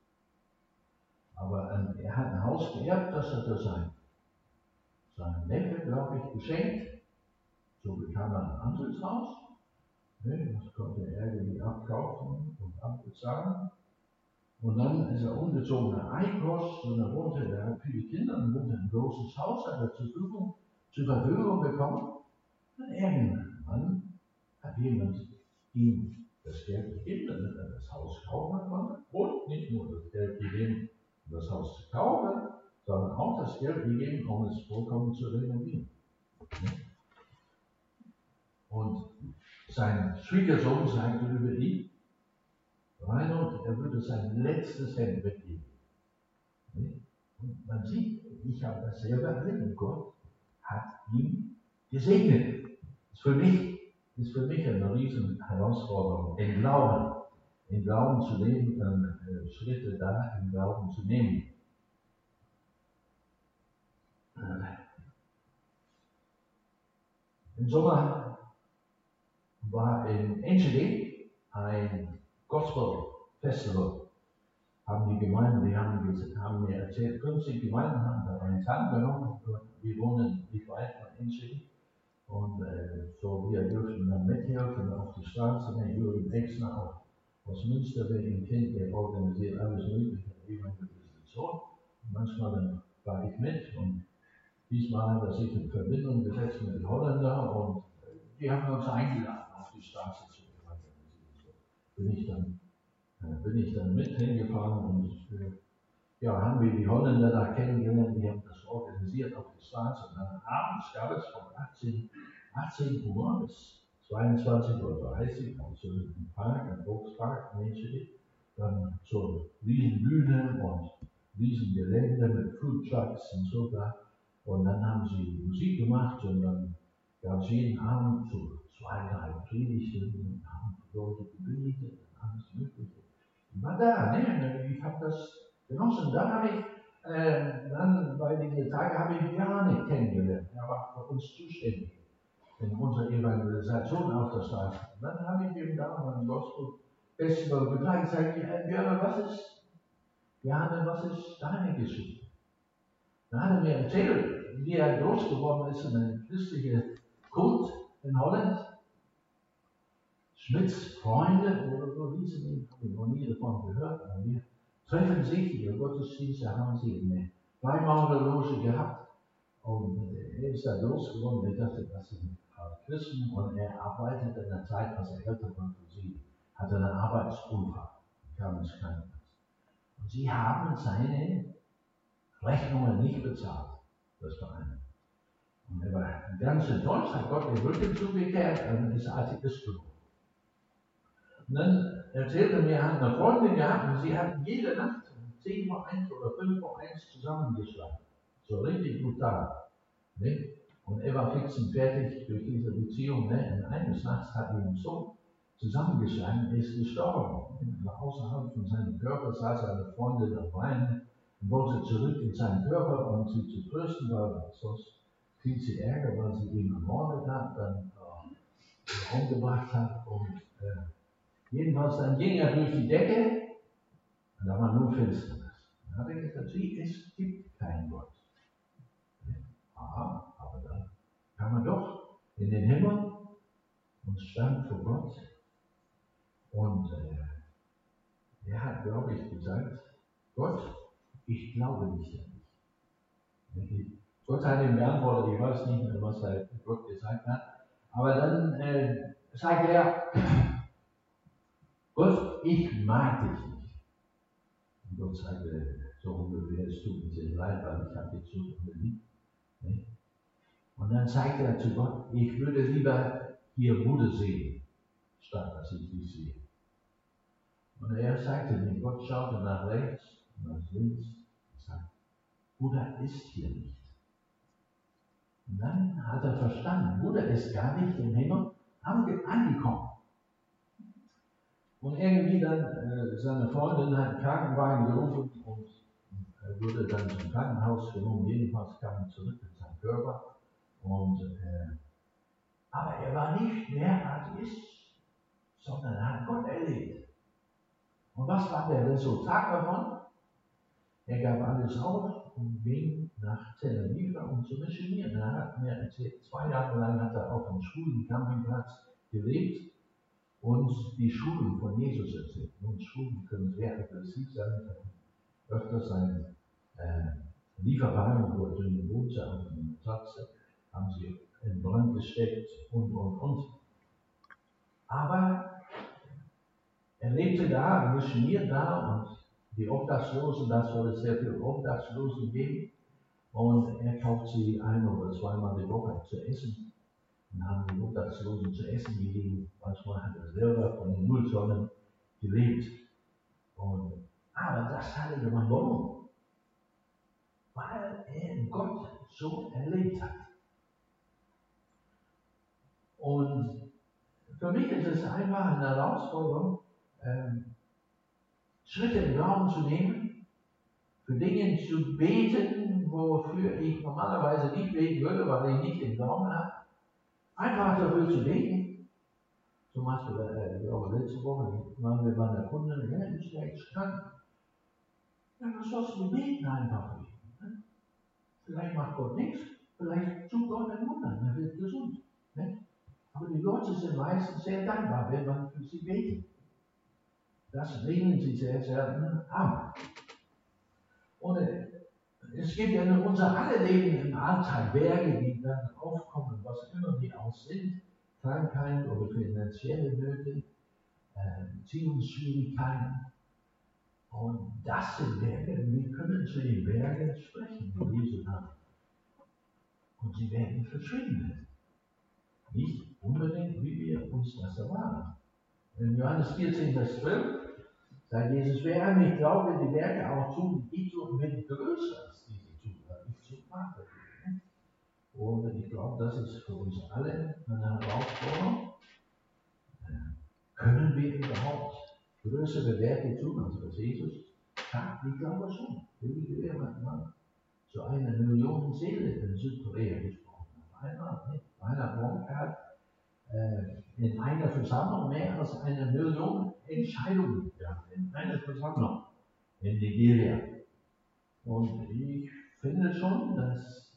aber er hat ein Haus geerbt, das hat er seinem Neffe, glaube ich, geschenkt. So bekam er ein anderes Haus. Ne? Das konnte er irgendwie abkaufen und abbezahlen. Und dann ist er umgezogen nach Eikos, und er hat viele Kinder und wohnte in ein großes Haus, hat er zur Verfügung bekommen. Und irgendwann hat jemand ihm das Geld gegeben, damit er das Haus kaufen konnte. Und nicht nur das Geld gegeben, um das Haus zu kaufen, sondern auch das Geld gegeben, um es vollkommen zu renovieren. Und sein Schwiegersohn sagte über ihn, Reinhold, er würde sein letztes Hemd weggeben. Und man sieht, ich habe das selber erlebt. Gott hat ihn gesegnet. Ist für mich eine riesen Herausforderung, im Glauben zu leben, Schritte da im Glauben zu nehmen. Im Sommer war in Enschede ein Gospel Festival. Haben die Gemeinden, haben mir erzählt, 50 Gemeinden haben daran teilgenommen. Wir wohnen nicht weit von Enschede. Und so wir dürfen dann mithelfen auf die Straße. Der Jürgen Exner auch aus Münster, der ihn kennt, der organisiert alles Mögliche, Evangelisation. Und manchmal dann war ich mit und diesmal hat er sich in Verbindung gesetzt mit den Holländern und die haben uns eingeladen, auf die Straße zu evangelisieren. So bin ich dann mit hingefahren und ja, haben wir die Holländer da kennengelernt, die haben das organisiert auf der Straße. Und dann abends gab es von 18 Uhr bis 22:30 Uhr, also im Park, im Volkspark in Enschede, dann so Riesenbühne und Riesengelände mit Food Trucks und so da. Und dann haben sie Musik gemacht und dann gab es jeden Abend so 2, 3 Predigten und haben die Leute gebetet und alles Mögliche. Ich war da, ne? Ich habe das genossen. Dann habe ich, dann bei den Tagen habe ich Janik kennengelernt. Er war für uns zuständig in unserer Evangelisation auf der Straße. Und dann habe ich ihm da beim Gospel Festival begleitet. Sag ich, Björn, was ist deine Geschichte? Dann hat er mir erzählt, wie er groß geworden ist in einem christlichen Kult in Holland. Schmidts Freunde oder so hießen die, habe ich noch nie davon gehört, aber wir treffen sich, ihre Gottesdienste haben sie in der Freimaurer-Loge gehabt. Und er ist da groß geworden. Ich dachte, das sind Christen und er arbeitet in der Zeit, als er älter war für sie, hatte einen Arbeitsunfall, kam ins Krankenhaus. Und sie haben seine Rechnungen nicht bezahlt, das Verein. Und er war ganz enttäuscht, hat Gott den Rücken zugekehrt und ist Atheist geworden. Und dann erzählte er mir, er hat eine Freundin gehabt und sie hatten jede Nacht um 10:01 oder 5:01 zusammengeschlagen. So richtig brutal. Ne? Und er war fix und fertig durch diese Beziehung. Ne? Und eines Nachts hat ihn so zusammengeschlagen, er ist gestorben. Er war außerhalb von seinem Körper, saß seine Freundin am Weinen und wollte zurück in seinen Körper, um sie zu trösten, weil sonst viel zu Ärger, weil sie ihn ermordet hat, dann umgebracht hat. Und jedenfalls dann ging er durch die Decke und da war nur Finsternis. Dann hat er gesagt, es gibt keinen Gott. Aha, aber dann kam er doch in den Himmel und stand vor Gott. Und er hat, glaube ich, gesagt, Gott, ich glaube nicht an dich. Gott hat ihm geantwortet, ich weiß nicht mehr, was Gott gesagt hat. Aber dann sagt er, Gott, ich mag dich nicht. Und Gott sagte, so ungefähr, es tut mir sehr leid, weil ich habe dich so geliebt. Und dann sagte er zu Gott, ich würde lieber hier Bude sehen, Stadt, als ich die sehe. Und er sagte mir, Gott schaute nach rechts und nach links und sagte, Buddha ist hier nicht. Und dann hat er verstanden, Buddha ist gar nicht im Himmel angekommen. Und irgendwie dann, seine Freundin hat einen Krankenwagen gerufen und er wurde dann zum Krankenhaus genommen. Jedenfalls kam er zurück in seinen Körper. Aber er war nicht mehr Atheist, sondern er hat Gott erlebt. Und was war der Resultat davon? Er gab alles auf und ging nach Tel Aviv, um zu missionieren. Er hat mir erzählt, 2 Jahre lang hat er auf einem Schulencampingplatz gelebt und die Schulen von Jesus erzählt. Und Schulen können sehr aggressiv sein, öfters ein Lieferwagen wurde in die Boote auf dem Platz, haben sie in Brand gesteckt und. Aber er lebte da, missioniert da und die Obdachlosen, das soll es sehr viele Obdachlosen geben. Und er kauft sie 1 oder 2 Mal die Woche zu essen und haben die Obdachlosen zu essen gegeben. Manchmal hat er selber von den Mülltonnen gelebt. Aber das hat er übernommen, weil er Gott so erlebt hat. Und für mich ist es einfach eine Herausforderung, Schritte im Glauben zu nehmen, für Dinge zu beten, wofür ich normalerweise nicht beten würde, weil ich nicht den Glauben habe. Einfach dafür zu beten. Zum Beispiel, ich glaube, letzte Woche waren wir bei einer Kundin, ja, ist ja jetzt krank. Ja, was sollst du beten einfach für ihn? Ne? Vielleicht macht Gott nichts, vielleicht tut Gott ein Wunder, er wird gesund. Ne? Aber die Leute sind meistens sehr dankbar, wenn man für sie betet. Das lehnen sie sehr selten ab. Und es gibt ja in unser aller Leben im Alltag Berge, die dann aufkommen, was immer die auch sind, Krankheit oder finanzielle Nöte, Beziehungsschwierigkeiten. Und das sind Berge, wir können zu den Bergen sprechen, in Jesu Namen. Und sie werden verschwinden. Nicht unbedingt, wie wir uns das erwarten. In Johannes 14, Vers 12 sagt Jesus, wer an mich glaubt, wird die Berge auch tun, die ich tue, und wird größer als diese tun, weil ich zu Vater bin. Und ich glaube, das ist für uns alle eine Herausforderung. Können wir überhaupt größere Werke tun, als was Jesus sagt? Ich glaube schon. Wir haben mal so 1 Million Seelen in Südkorea gesprochen. Auf einmal, Rainer Bonk hat in einer Versammlung mehr als 1 Million Entscheidungen gehabt, in einer Versammlung in Nigeria. Und ich finde schon, dass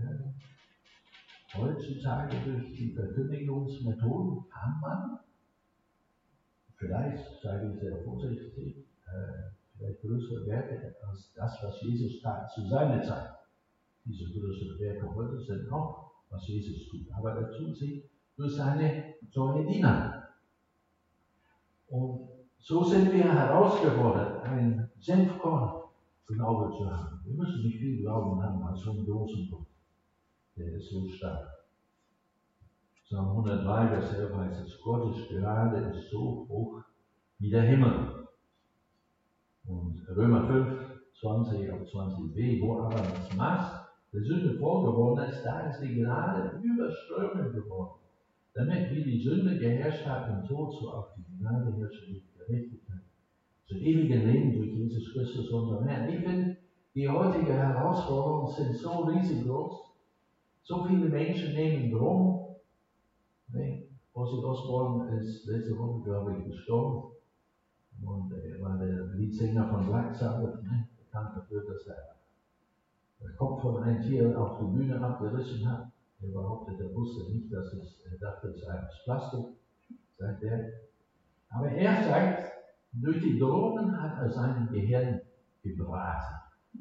heutzutage durch die Verkündigungsmethoden kann man, vielleicht sage ich sehr vorsichtig, vielleicht größere Werke als das, was Jesus tat zu seiner Zeit. Diese größeren Werke heute sind auch, was Jesus tut. Aber er tut sie durch seine treue Diener. Und so sind wir herausgefordert, ein Senfkorn-Glaube zu haben. Wir müssen nicht viel Glauben haben als so einen großen Gott. Der ist so stark. Psalm 103, Vers 11 heißt es, Gottes Gnade ist so hoch wie der Himmel. Und Römer 5, 20 auf 20b, wo aber das Maß der Sünde voll geworden ist, da ist die Gnade überströmend geworden. Damit wie die Sünde geherrscht hat im Tod, so auch die Gnade herrscht in der Gerechtigkeit. Zu ewigen Leben durch Jesus Christus, unseren Herrn. Ich finde, die heutigen Herausforderungen sind so riesengroß. So viele Menschen nehmen Drogen. Ozzy Osbourne ist letzte Woche, glaube ich, gestorben. Und er war der Leadsänger von Black Sabbath, bekannt dafür, dass er den Kopf von einem Tier auf die Bühne abgerissen hat. Er behauptet, er wusste nicht, er dachte, es sei aus Plastik, sagt er. Aber er sagt, durch die Drogen hat er sein Gehirn gebraten.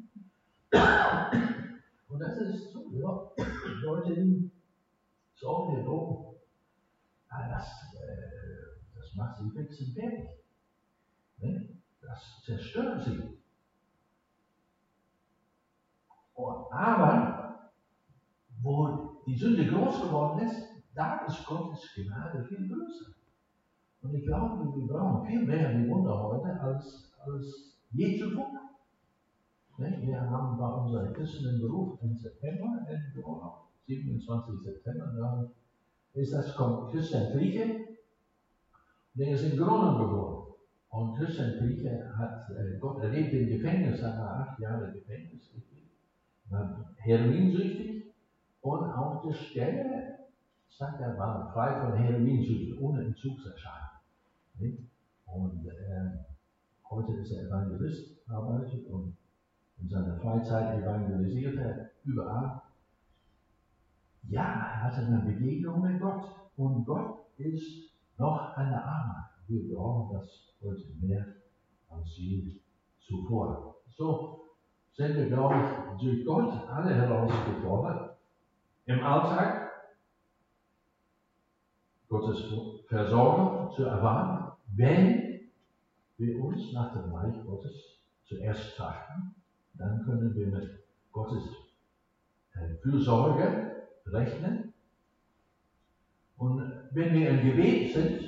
Und das ist so, ja, Leute nehmen so viele Drogen. Das macht sie fix und fertig. Das zerstört sie. Aber wo die Sünde groß geworden ist, da ist Gottes Gnade viel größer. Und ich glaube, wir brauchen viel mehr die Wunder heute als je zuvor. Wir haben bei unserem christlichen Beruf im September, 27. September, da ist das Christian Krieche, der ist in Groningen geboren. Und Christian Krieche hat Gott erlebt im Gefängnis, hat er 8 Jahre Gefängnis gekriegt, war heroinsüchtig und auf der Stelle, sagt er, war frei von Heroinsucht, ohne Entzugserscheinung. Und heute ist er Evangelist, arbeitet und in seiner Freizeit evangelisiert er überall. Ja, er hatte eine Begegnung mit Gott und Gott ist noch an der Arbeit. Wir brauchen das heute mehr als je zuvor. So sind wir, glaube ich, durch Gott alle herausgefordert, im Alltag Gottes Versorgung zu erwarten, wenn wir uns nach dem Reich Gottes zuerst trachten, dann können wir mit Gottes Fürsorge rechnen. Und wenn wir im Gebet sind,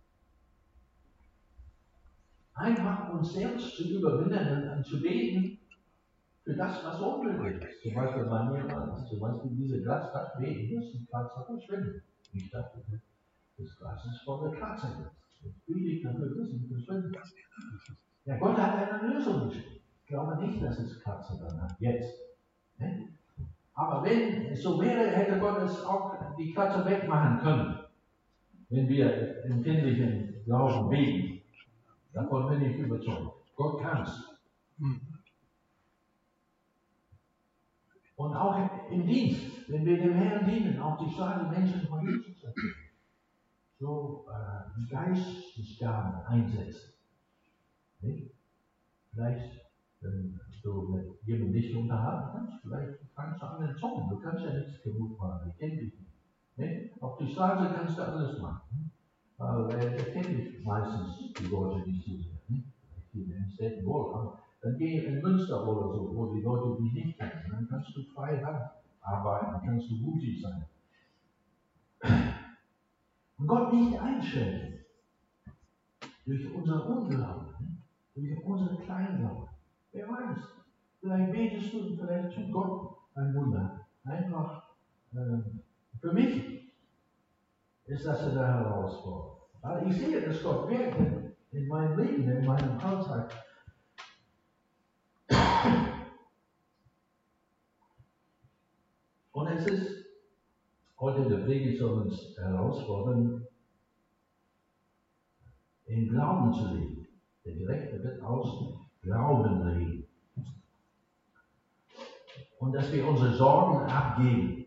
einfach uns selbst zu überwinden und zu beten für das, was unmöglich ist. Zum Beispiel bei mir war das, zum Beispiel diese Glas beten, dass die Katze verschwindet. Ich dachte, das Glas ist voller Katze jetzt. Jetzt bete ich dafür, dass sie verschwindet. Ja, Gott hat eine Lösung geschickt. Ich glaube nicht, dass es Katze dann hat, jetzt. Ne? Aber wenn es so wäre, hätte Gott es auch die Katze wegmachen können, wenn wir im kindlichen Glauben beten. Davon bin ich überzeugt. Gott kann es. Und auch im Dienst, wenn wir dem Herrn dienen, auf die Straße Menschen von Jesus erzählen, so die Geistesgaben einsetzen. Nicht? Vielleicht, wenn du mit jemandem nicht unterhalten kannst, vielleicht fangst du an den Zungen. Du kannst ja nichts genug machen, ich kenne dich nicht. Nicht? Auf die Straße kannst du alles machen. Weil der kennt dich meistens die Leute nicht so sehr. Vielleicht hier in Städten wohl, aber dann geh in Münster oder so, wo die Leute dich nicht kennen. Dann kannst du frei arbeiten, kannst du mutig sein. Und Gott nicht einschränken durch unser Unglauben, durch unseren Kleinglauben. Wer weiß, vielleicht betest du und vielleicht tut Gott ein Wunder. Einfach für mich ist das eine Herausforderung. Weil ich sehe, dass Gott wirkt in meinem Leben, in meinem Alltag. Und es ist, heute der Predigt soll uns herausfordern, in Glauben zu leben. Der Gerechte wird aus Glauben leben. Und dass wir unsere Sorgen abgeben.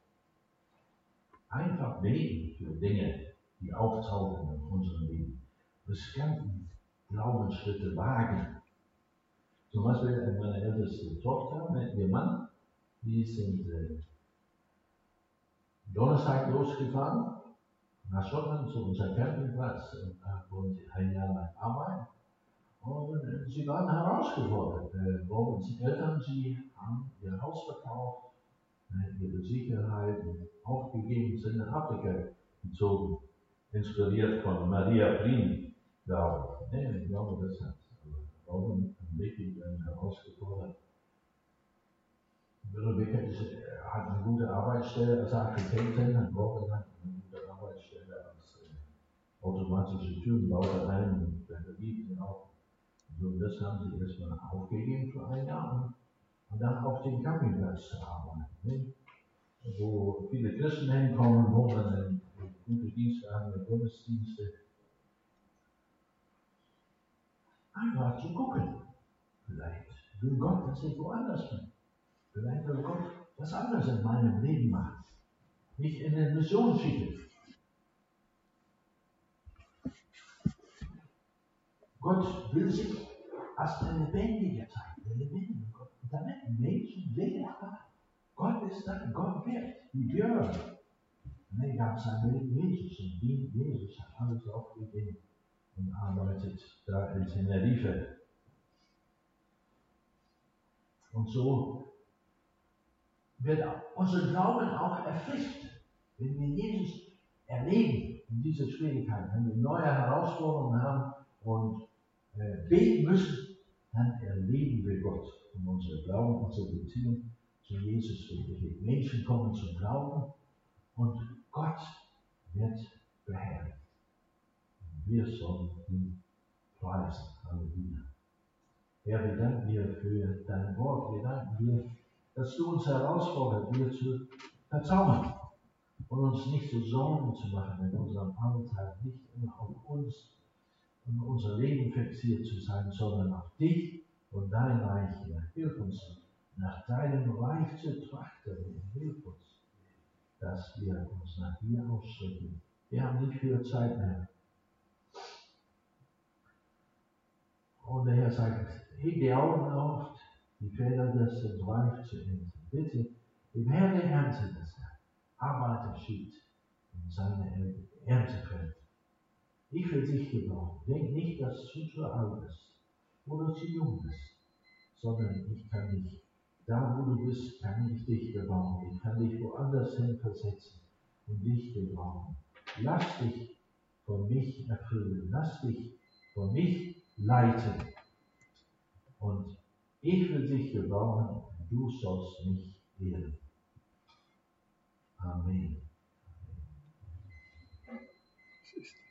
Einfach beten für Dinge, die auftauchen in unserem Leben. Riskanten Glaubensschritte wagen. Zum Beispiel meine älteste Tochter mit ihrem Mann, die sind Donnerstag losgefahren nach Schottland zu unserem Campingplatz. Und da wollen sie ein Jahr lang arbeiten. Und sie waren herausgefordert. Robins Eltern, sie haben ihr Haus verkauft, ihre Sicherheiten aufgegeben, sind nach Afrika gezogen. Inspiriert von Maria Prim, glaube ich. Ich glaube, das hat Robin wirklich herausgefordert. Rebecca hat eine gute Arbeitsstelle als Architektin, Robin hat eine gute Arbeitsstelle als automatische Türenbauerin und verliebt sie auch. So, das haben sie erstmal aufgegeben für ein Jahr und dann auf dem Campingplatz zu arbeiten. Ne? Wo viele Christen hinkommen, wo man gute Dienste haben, Gottesdienste. Einfach zu gucken. Vielleicht will Gott, dass ich woanders bin. Vielleicht will Gott was anderes in meinem Leben machen. Nicht in der Mission schicken. Gott will sich als der Lebendige zeigen, der lebendige Gott. Und damit Menschen sehen, Gott ist da, Gott wirkt. Wie Björn. Und er gab sein Leben Jesus und dient Jesus, hat alles aufgegeben und arbeitet da in Tenerife. Und so wird unser Glauben auch erfrischt, wenn wir Jesus erleben. in dieser Schwierigkeit, wenn wir neue Herausforderungen haben und beten müssen, dann erleben wir Gott und unser Glauben, unsere Beziehung zu Jesus wirklich. Menschen kommen zum Glauben und Gott wird beherrlicht. Wir sollen ihn preisen. Halleluja. Herr, wir danken dir für dein Wort. Wir danken dir, dass du uns herausforderst, dir zu vertrauen und uns nicht so Sorgen zu machen in unserem Alltag, nicht immer auf uns und unser Leben fixiert zu sein, sondern auf dich und dein Reich. Hilf uns, nach deinem Reich zu trachten. Hilf uns, dass wir uns nach dir ausstrecken. Wir haben nicht viel Zeit mehr. Und der Herr sagt, heb die Augen auf, die Felder des Reich zu ernten. Bitte, dem Herrn der Ernte, dass er Arbeiter schickt in seine Erntefeld. Ich will dich gebrauchen. Denk nicht, dass du zu alt bist oder zu jung bist, sondern ich kann dich, da wo du bist, kann ich dich gebrauchen. Ich kann dich woanders hin versetzen und dich gebrauchen. Lass dich von mich erfüllen. Lass dich von mich leiten. Und ich will dich gebrauchen und du sollst mich ehren. Amen.